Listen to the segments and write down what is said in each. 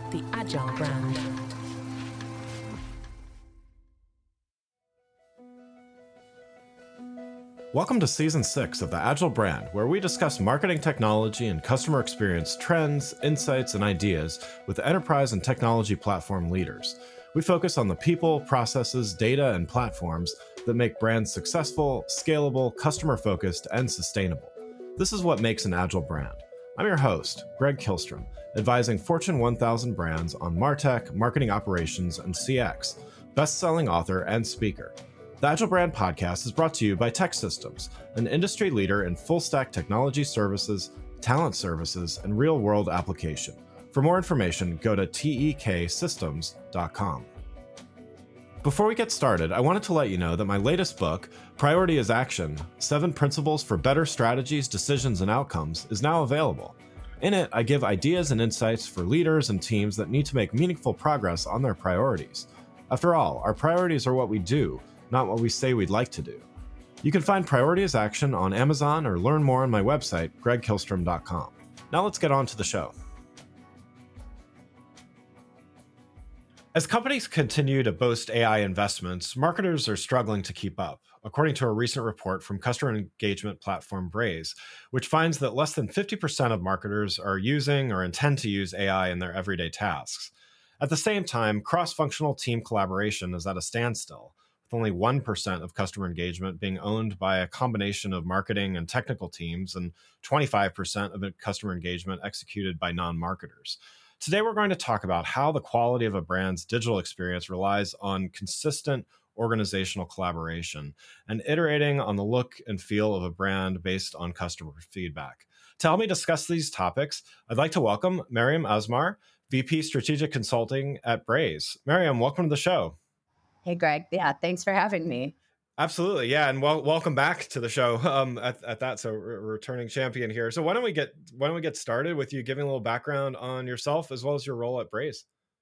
the Agile brand. Welcome to Season 6 of the Agile brand, where we discuss marketing technology and customer experience trends, insights, and ideas with enterprise and technology platform leaders. We focus on the people, processes, data, and platforms that make brands successful, scalable, customer-focused, and sustainable. This is what makes an Agile brand. I'm your host, Greg Kihlstrom, advising Fortune 1000 brands on MarTech, marketing operations, and CX, best-selling author and speaker. The Agile Brand Podcast is brought to you by TEKsystems, an industry leader in full-stack technology services, talent services, and real-world application. For more information, go to teksystems.com. Before we get started, I wanted to let you know that my latest book, Priority is Action: 7 Principles for Better Strategies, Decisions, and Outcomes, is now available. In it, I give ideas and insights for leaders and teams that need to make meaningful progress on their priorities. After all, our priorities are what we do, not what we say we'd like to do. You can find Priority is Action on Amazon or learn more on my website, gregkihlstrom.com. Now let's get on to the show. As companies continue to boast AI investments, marketers are struggling to keep up, according to a recent report from customer engagement platform Braze, which finds that less than 50% of marketers are using or intend to use AI in their everyday tasks. At the same time, cross-functional team collaboration is at a standstill, with only 1% of customer engagement being owned by a combination of marketing and technical teams, and 25% of customer engagement executed by non-marketers. Today, we're going to talk about how the quality of a brand's digital experience relies on consistent organizational collaboration and iterating on the look and feel of a brand based on customer feedback. To help me discuss these topics, I'd like to welcome Maryam Azmar, VP Strategic Consulting at Braze. Maryam, welcome to the show. Hey, Greg. Yeah, thanks for having me. Absolutely. Yeah. And welcome back to the show at that. So returning champion here. So why don't we get started with you giving a little background on yourself as well as your role at Braze?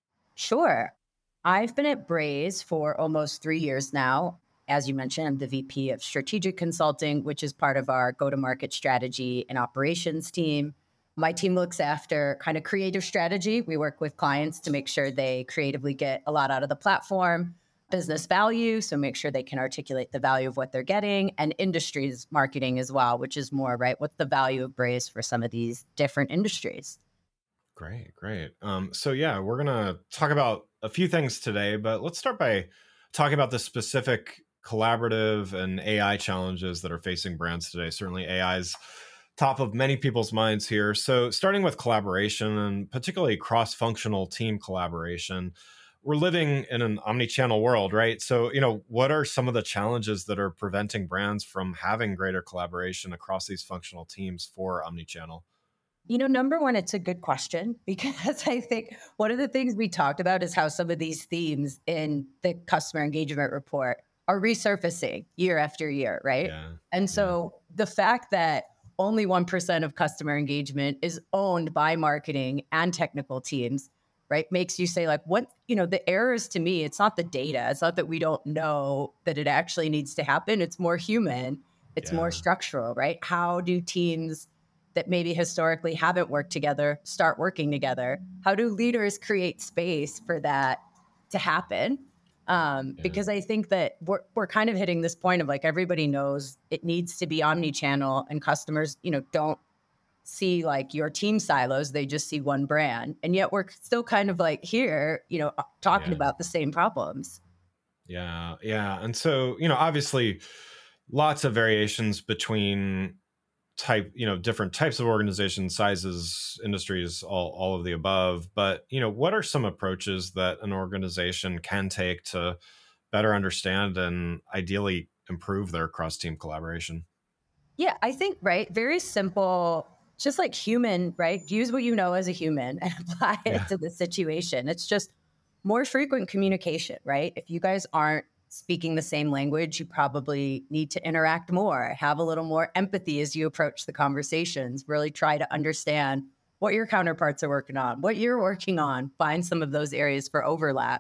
Sure. I've been at Braze for almost 3 years now. As you mentioned, I'm the VP of Strategic Consulting, which is part of our go-to-market strategy and operations team. My team looks after kind of creative strategy. We work with clients to make sure they creatively get a lot out of the platform. Business value, so make sure they can articulate the value of what they're getting, and industries marketing as well, which is more, right, what's the value of Braze for some of these different industries? Great. So yeah, we're going to talk about a few things today, but let's start by talking about the specific collaborative and AI challenges that are facing brands today. Certainly AI is top of many people's minds here. So starting with collaboration and particularly cross-functional team collaboration, we're living in an omni-channel world, right? So, what are some of the challenges that are preventing brands from having greater collaboration across these functional teams for omni-channel? Number one, it's a good question because I think one of the things we talked about is how some of these themes in the customer engagement report are resurfacing year after year, right? Yeah. And so the fact that only 1% of customer engagement is owned by marketing and technical teams, right, makes you say, like, what, the errors to me, it's not the data. It's not that we don't know that it actually needs to happen. It's more human. It's more structural, right? How do teams that maybe historically haven't worked together start working together? How do leaders create space for that to happen? Because I think that we're kind of hitting this point of, like, everybody knows it needs to be omni-channel, and customers, don't see like your team silos, they just see one brand. And yet we're still kind of like here, talking about the same problems. Yeah. And so, obviously lots of variations between different types of organizations, sizes, industries, all of the above. But, what are some approaches that an organization can take to better understand and ideally improve their cross-team collaboration? Yeah, I think, right, very simple, just like human, right? Use what you know as a human and apply it to the situation. It's just more frequent communication, right? If you guys aren't speaking the same language, you probably need to interact more, have a little more empathy as you approach the conversations, really try to understand what your counterparts are working on, what you're working on, find some of those areas for overlap.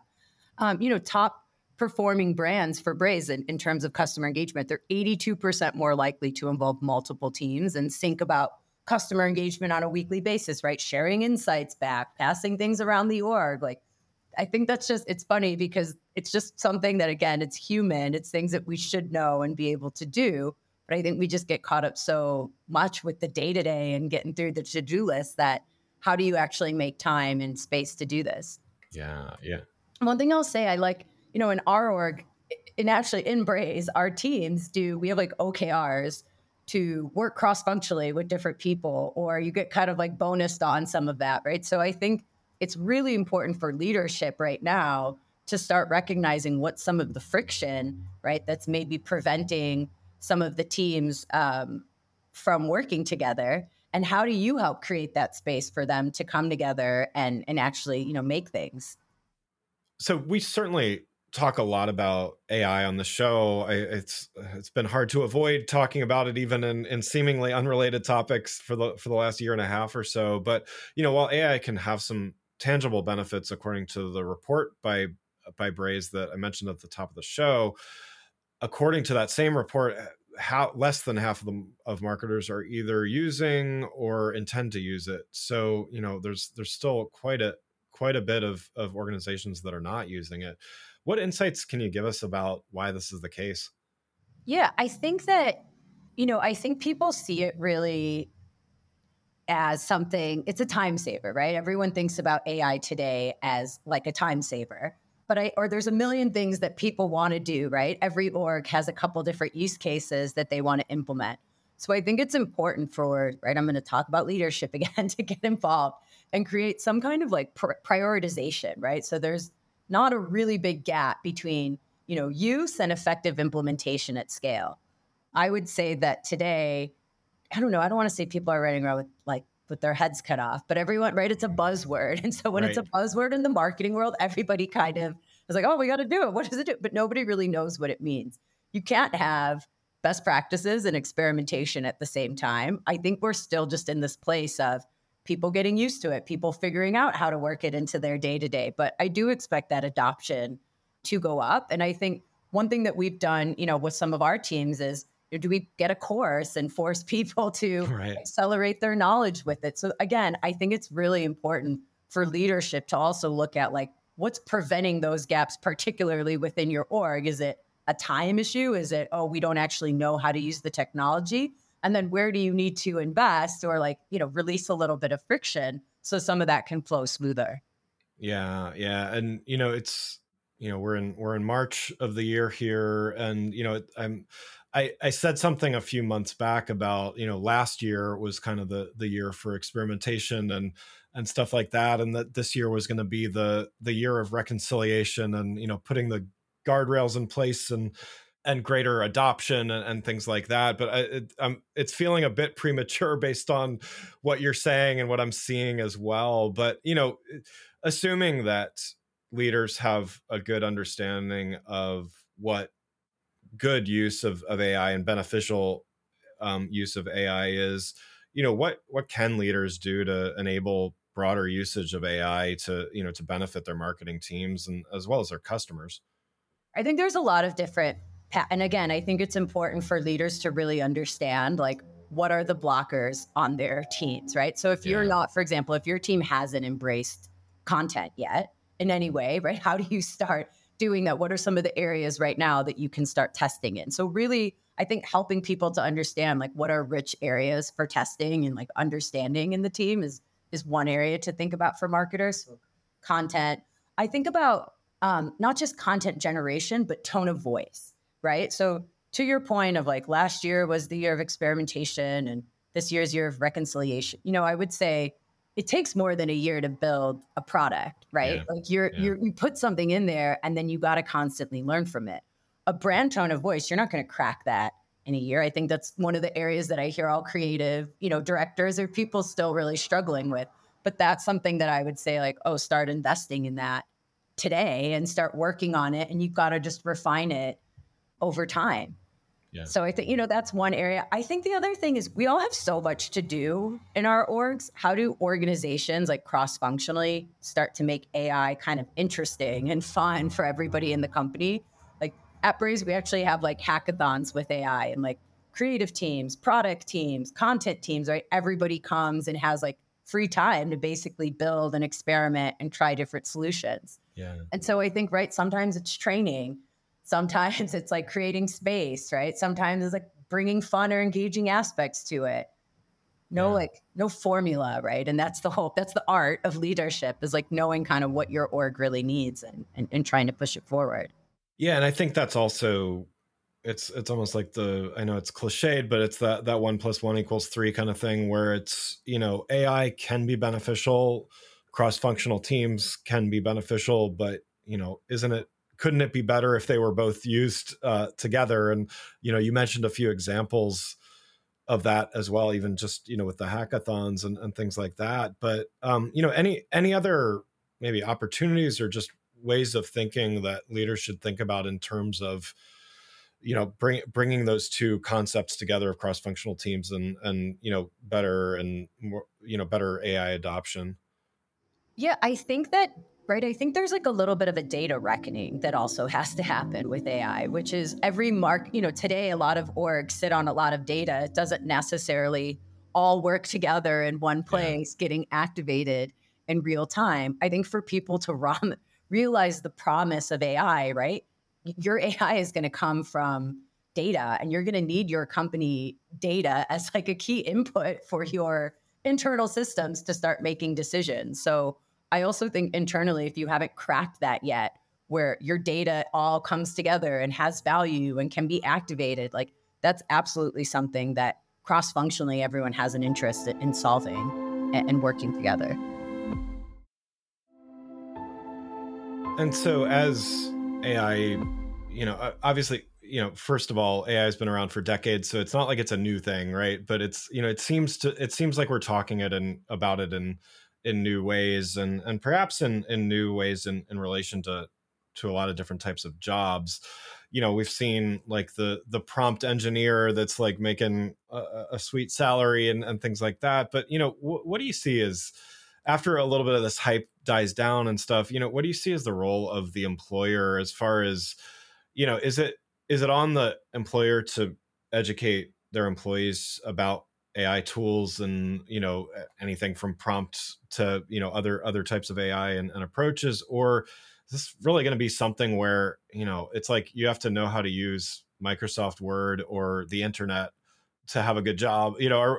Top performing brands for Braze in terms of customer engagement, they're 82% more likely to involve multiple teams and think about customer engagement on a weekly basis, right? Sharing insights back, passing things around the org. Like, I think that's just, it's funny because it's just something that, again, it's human. It's things that we should know and be able to do. But I think we just get caught up so much with the day to day and getting through the to-do list that how do you actually make time and space to do this? Yeah. Yeah. One thing I'll say, I like, in our org, and actually in Braze, our teams we have like OKRs to work cross-functionally with different people, or you get kind of like bonused on some of that, right? So I think it's really important for leadership right now to start recognizing what some of the friction, right, that's maybe preventing some of the teams from working together. And how do you help create that space for them to come together and actually, make things? So we certainly talk a lot about AI on the show. It's been hard to avoid talking about it, even in seemingly unrelated topics for the last year and a half or so. But while AI can have some tangible benefits, according to the report by Braze that I mentioned at the top of the show, according to that same report, how less than half of marketers are either using or intend to use it. So there's still quite a bit of organizations that are not using it. What insights can you give us about why this is the case? Yeah, I think that, I think people see it really as something, it's a time saver, right? Everyone thinks about AI today as like a time saver, or there's a million things that people want to do, right? Every org has a couple different use cases that they want to implement. So I think it's important right, I'm going to talk about leadership again, to get involved and create some kind of like prioritization, right? So there's not a really big gap between, use and effective implementation at scale. I would say that today, I don't know, I don't want to say people are running around with their heads cut off, but everyone, right? It's a buzzword. And so when it's a buzzword in the marketing world, everybody kind of is like, oh, we got to do it. What does it do? But nobody really knows what it means. You can't have best practices and experimentation at the same time. I think we're still just in this place of people getting used to it, people figuring out how to work it into their day-to-day. But I do expect that adoption to go up. And I think one thing that we've done, with some of our teams is, do we get a course and force people to accelerate their knowledge with it? So again, I think it's really important for leadership to also look at like what's preventing those gaps, particularly within your org. Is it a time issue? Is it, we don't actually know how to use the technology? And then where do you need to invest or release a little bit of friction so some of that can flow smoother? Yeah. Yeah. And, it's, we're in March of the year here. And, I said something a few months back about, last year was kind of the year for experimentation and stuff like that. And that this year was going to be the year of reconciliation and, putting the guardrails in place and greater adoption and things like that. But it's feeling a bit premature based on what you're saying and what I'm seeing as well. But, assuming that leaders have a good understanding of what good use of AI and beneficial use of AI is, what can leaders do to enable broader usage of AI to benefit their marketing teams and as well as their customers? I think there's a lot of different, and again, I think it's important for leaders to really understand like what are the blockers on their teams, right? So if you're not, for example, if your team hasn't embraced content yet in any way, right? How do you start doing that? What are some of the areas right now that you can start testing in? So really, I think helping people to understand like what are rich areas for testing and like understanding in the team is one area to think about for marketers. So content. I think about not just content generation, but tone of voice, right? So to your point of like last year was the year of experimentation and this year's year of reconciliation, I would say it takes more than a year to build a product, right? Like you put something in there and then you got to constantly learn from it. A brand tone of voice, you're not going to crack that in a year. I think that's one of the areas that I hear all creative, directors or people still really struggling with. But that's something that I would say like, start investing in that today and start working on it. And you've got to just refine it over time. Yeah. So I think, that's one area. I think the other thing is we all have so much to do in our orgs. How do organizations like cross-functionally start to make AI kind of interesting and fun for everybody in the company? Like at Braze, we actually have like hackathons with AI and like creative teams, product teams, content teams, right? Everybody comes and has like free time to basically build and experiment and try different solutions. Yeah. And so I think, right, sometimes it's training, sometimes it's like creating space, right? Sometimes it's like bringing fun or engaging aspects to it. No formula, right? And that's the art of leadership, is like knowing kind of what your org really needs and trying to push it forward. Yeah. And I think that's also, it's almost like I know it's cliched, but it's that 1+1=3 kind of thing, where it's, AI can be beneficial, cross-functional teams can be beneficial, but, couldn't it be better if they were both used together? And, you mentioned a few examples of that as well, even just, with the hackathons and things like that. But, any other maybe opportunities or just ways of thinking that leaders should think about in terms of, bringing those two concepts together of cross-functional teams and better and more, better AI adoption? Yeah, I think that, right, I think there's like a little bit of a data reckoning that also has to happen with AI, which is today a lot of orgs sit on a lot of data. It doesn't necessarily all work together in one place, getting activated in real time. I think for people to realize the promise of AI, right? Your AI is going to come from data, and you're going to need your company data as like a key input for your internal systems to start making decisions. So I also think internally, if you haven't cracked that yet, where your data all comes together and has value and can be activated, like that's absolutely something that cross-functionally everyone has an interest in solving and working together. And so as AI, obviously, first of all, AI has been around for decades, so it's not like it's a new thing, right? But it's, it seems like we're talking about it in new ways, and perhaps in new ways in relation to a lot of different types of jobs. We've seen like the prompt engineer that's like making a sweet salary and things like that. But what do you see as, after a little bit of this hype dies down and stuff, what do you see as the role of the employer, as far as, is it on the employer to educate their employees about AI tools and, anything from prompt to, other types of AI and approaches? Or is this really going to be something where, it's like you have to know how to use Microsoft Word or the internet to have a good job?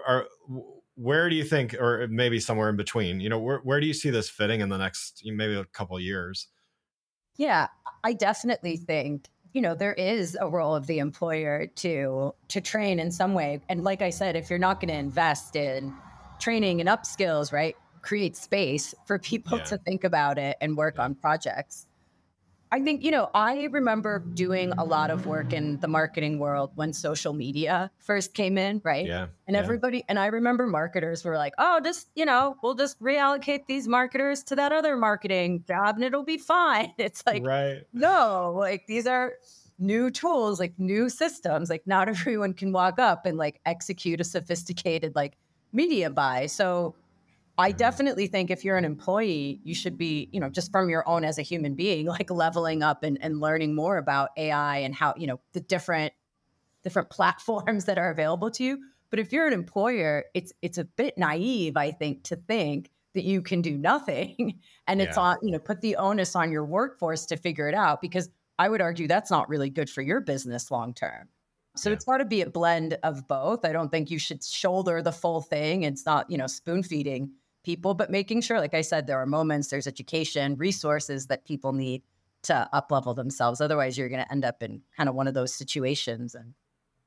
Where do you think, or maybe somewhere in between, where do you see this fitting in the next maybe a couple of years? Yeah, I definitely think, there is a role of the employer to train in some way. And like I said, if you're not going to invest in training and upskills, right, create space for people to think about it and work on projects. I think, I remember doing a lot of work in the marketing world when social media first came in, right? Yeah. And and I remember marketers were like, oh, we'll just reallocate these marketers to that other marketing job and it'll be fine. It's like, Right. no, like these are new tools, like new systems. Like not everyone can walk up and like execute a sophisticated like media buy. So I definitely think if you're an employee, you should be, just from your own as a human being, like leveling up and learning more about AI and how, the different platforms that are available to you. But if you're an employer, it's a bit naive, I think, to think that you can do nothing and it's on, put the onus on your workforce to figure it out, because I would argue that's not really good for your business long term. So it's got to be a blend of both. I don't think you should shoulder the full thing. It's not, spoon feeding people, but making sure, like I said, there are moments, there's education, resources that people need to up level themselves. Otherwise, you're going to end up in kind of one of those situations. And,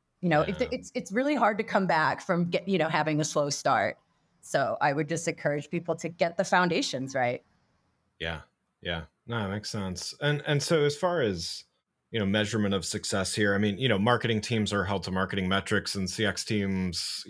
it's really hard to come back from, having a slow start. So I would just encourage people to get the foundations right. Yeah. Yeah. No, that makes sense. And so as far as, measurement of success here, I mean, marketing teams are held to marketing metrics, and CX teams,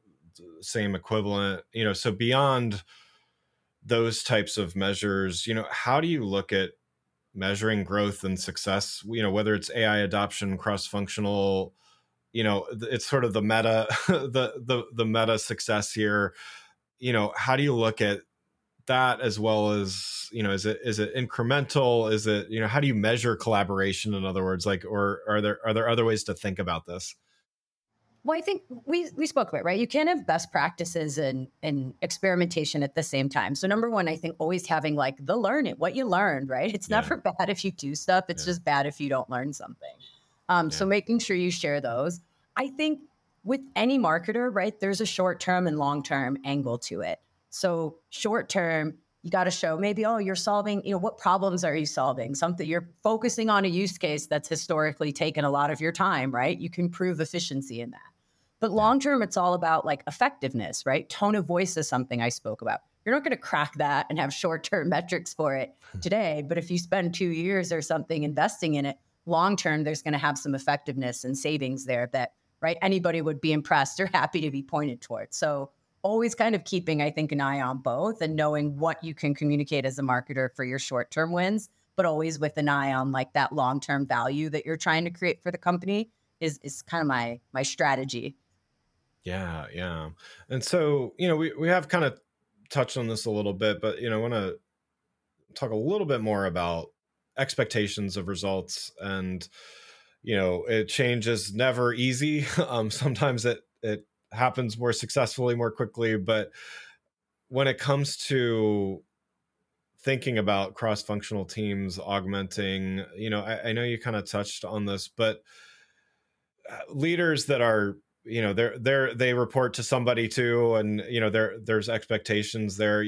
same equivalent, so beyond those types of measures, how do you look at measuring growth and success, whether it's AI adoption, cross-functional, it's sort of the meta, the meta success here. How do you look at that, as well as, is it incremental? Is it, how do you measure collaboration, in other words, like, or are there other ways to think about this? Well, I think we spoke about it, right. You can't have best practices and experimentation at the same time. So number one, I think always having like the learn it, what you learned, right? It's Yeah, never bad if you do stuff. It's yeah, just bad if you don't learn something. So yeah, making sure you share those. I think with any marketer, right, there's a short term and long term angle to it. So short term, you got to show maybe, oh, you're solving, what problems are you solving? Something you're focusing on a use case that's historically taken a lot of your time, right? You can prove efficiency in that. But yeah, long term, it's all about like effectiveness, right? Tone of voice is something I spoke about. You're not going to crack that and have short term metrics for it today. But if you spend 2 years or something investing in it, long term, there's going to have some effectiveness and savings there that, right, anybody would be impressed or happy to be pointed towards. So always kind of keeping, I think, an eye on both and knowing what you can communicate as a marketer for your short term wins, but always with an eye on like that long term value that you're trying to create for the company is kind of my strategy. yeah, yeah. And so, we have kind of touched on this a little bit, but I want to talk a little bit more about expectations of results. And it changes never easy. Sometimes it happens more successfully, more quickly, but when it comes to thinking about cross-functional teams augmenting, I know you kind of touched on this, but leaders that are, they report to somebody too, and there's expectations there.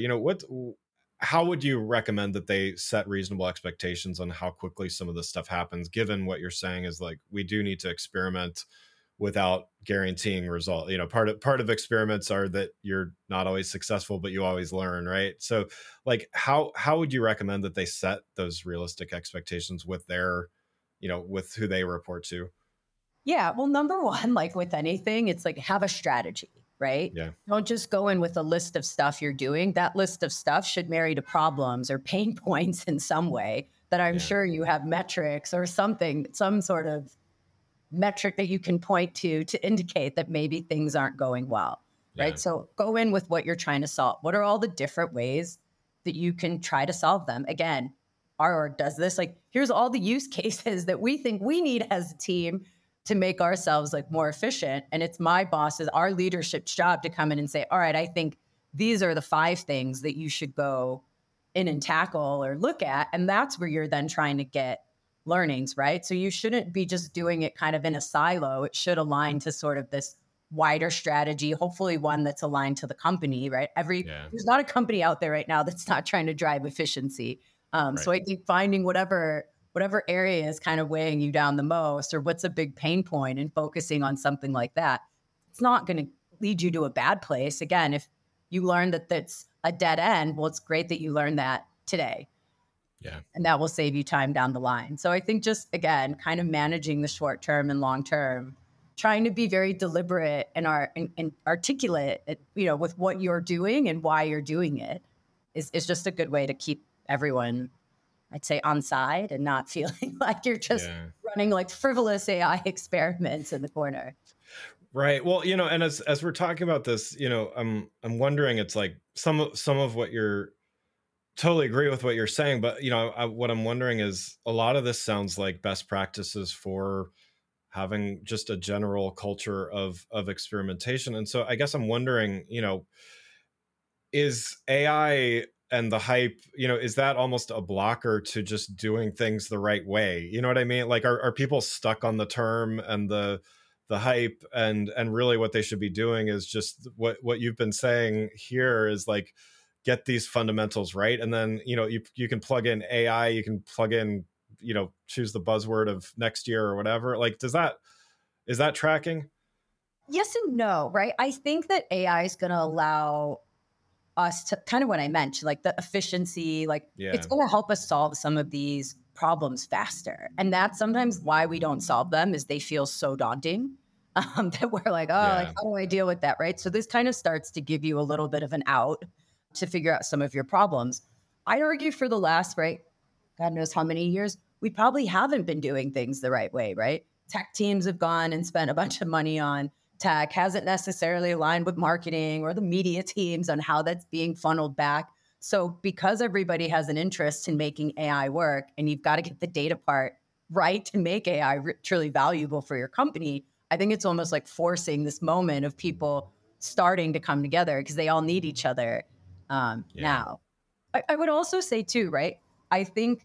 How would you recommend that they set reasonable expectations on how quickly some of this stuff happens, given what you're saying is like we do need to experiment without guaranteeing result. Part of experiments are that you're not always successful, but you always learn, right? So like how would you recommend that they set those realistic expectations with their, with who they report to? Yeah. Well, number one, like with anything, it's like have a strategy, right? Yeah. Don't just go in with a list of stuff you're doing. That list of stuff should marry to problems or pain points in some way that I'm Yeah. sure you have metrics or something, some sort of metric that you can point to indicate that maybe things aren't going well, right? Yeah. So go in with what you're trying to solve. What are all the different ways that you can try to solve them? Again, our org does this. Like, here's all the use cases that we think we need as a team to make ourselves like more efficient. And it's my boss's, our leadership's job to come in and say, all right, I think these are the 5 things that you should go in and tackle or look at. And that's where you're then trying to get learnings, right? So you shouldn't be just doing it kind of in a silo. It should align to sort of this wider strategy, hopefully one that's aligned to the company, right? Yeah. There's not a company out there right now that's not trying to drive efficiency. So Right. I think finding whatever area is kind of weighing you down the most, or what's a big pain point, and focusing on something like that, it's not going to lead you to a bad place. Again, if you learn that that's a dead end, well, it's great that you learned that today, Yeah. and that will save you time down the line. So I think just again, kind of managing the short term and long term, trying to be very deliberate and articulate, with what you're doing and why you're doing it is just a good way to keep everyone, I'd say, on side and not feeling like you're just Yeah. running like frivolous AI experiments in the corner. Right. Well, and as we're talking about this, I'm wondering, it's like some of what you're totally agree with what you're saying, but what I'm wondering is a lot of this sounds like best practices for having just a general culture of experimentation. And so I guess I'm wondering, is AI and the hype, is that almost a blocker to just doing things the right way? You know what I mean? Like, are people stuck on the term and the hype, and really what they should be doing is just what you've been saying here is like, get these fundamentals right. And then, you can plug in AI, you can plug in, choose the buzzword of next year or whatever. Like, is that tracking? Yes and no, right? I think that AI is going to allow us to kind of what I mentioned, like the efficiency, like it's Yeah. going to help us solve some of these problems faster. And that's sometimes why we don't solve them is they feel so daunting. That we're like, oh, like Yeah. how do I deal with that? Right. So this kind of starts to give you a little bit of an out to figure out some of your problems. I'd argue for the last, right, God knows how many years, we probably haven't been doing things the right way, right? Tech teams have gone and spent a bunch of money on tech, hasn't necessarily aligned with marketing or the media teams on how that's being funneled back. So, because everybody has an interest in making AI work and you've got to get the data part right to make AI truly valuable for your company, I think it's almost like forcing this moment of people starting to come together because they all need each other now. I would also say too, right? I think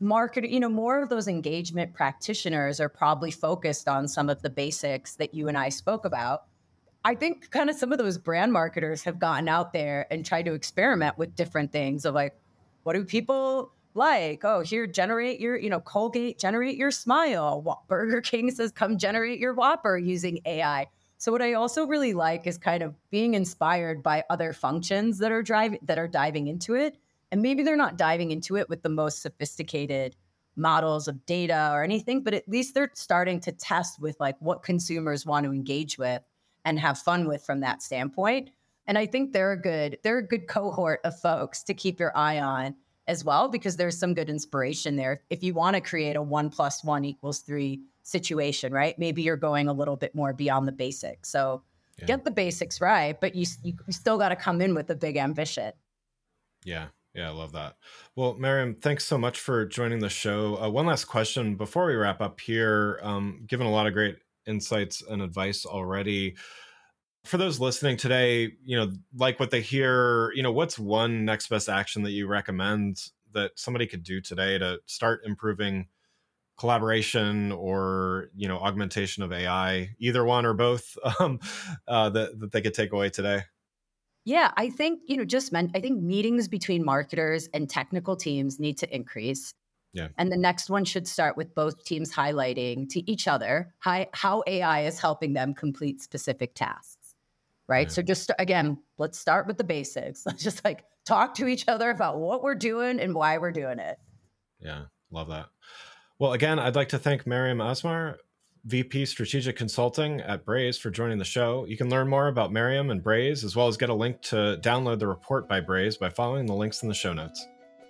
more of those engagement practitioners are probably focused on some of the basics that you and I spoke about. I think kind of some of those brand marketers have gotten out there and tried to experiment with different things of like, what do people like? Oh, here, generate your, Colgate, generate your smile. Burger King says, come generate your Whopper using AI. So what I also really like is kind of being inspired by other functions that are diving into it. And maybe they're not diving into it with the most sophisticated models of data or anything, but at least they're starting to test with like what consumers want to engage with and have fun with from that standpoint. And I think they're a good cohort of folks to keep your eye on as well, because there's some good inspiration there. If you want to create a 1 + 1 = 3 situation, right? Maybe you're going a little bit more beyond the basics. So get the basics right, but you still got to come in with a big ambition. Yeah. Yeah, I love that. Well, Miriam, thanks so much for joining the show. One last question before we wrap up here. Given a lot of great insights and advice already, for those listening today, like what they hear, what's one next best action that you recommend that somebody could do today to start improving collaboration or, augmentation of AI, either one or both, that they could take away today? Yeah, I think, I think meetings between marketers and technical teams need to increase. Yeah. And the next one should start with both teams highlighting to each other how AI is helping them complete specific tasks, right? Yeah. So again, let's start with the basics. Let's just like talk to each other about what we're doing and why we're doing it. Yeah, love that. Well, again, I'd like to thank Miriam Asmar, VP Strategic Consulting at Braze, for joining the show. You can learn more about Miriam and Braze, as well as get a link to download the report by Braze by following the links in the show notes.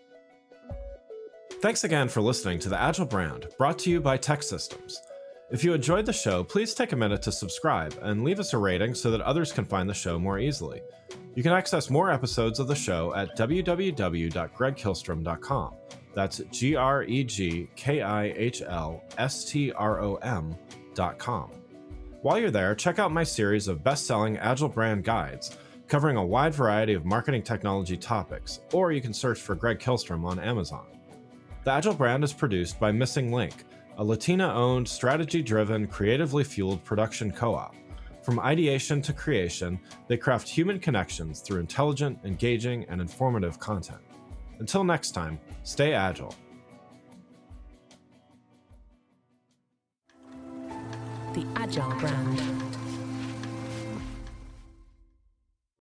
Thanks again for listening to The Agile Brand, brought to you by TEKsystems. If you enjoyed the show, please take a minute to subscribe and leave us a rating so that others can find the show more easily. You can access more episodes of the show at www.gregkihlstrom.com. That's GregKihlstrom.com. While you're there, check out my series of best-selling Agile Brand guides covering a wide variety of marketing technology topics, or you can search for Greg Kihlstrom on Amazon. The Agile Brand is produced by Missing Link, a Latina-owned, strategy-driven, creatively fueled production co-op. From ideation to creation, they craft human connections through intelligent, engaging, and informative content. Until next time, stay agile. The Agile Brand.